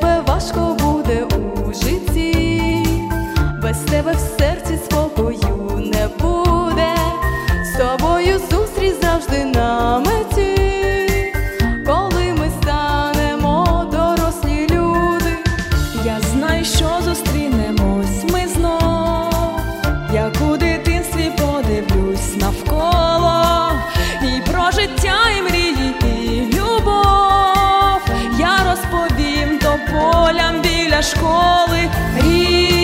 тебе важко буде у житті, без тебе в серці спокою не буде, з тобою зустріч завжди на меті, коли ми станемо дорослі люди. Я знаю, що зустрінемось ми знов, як у дитинстві подивлюсь навколо, і про життя, і мрії, і любов я розповім тополям біля школи.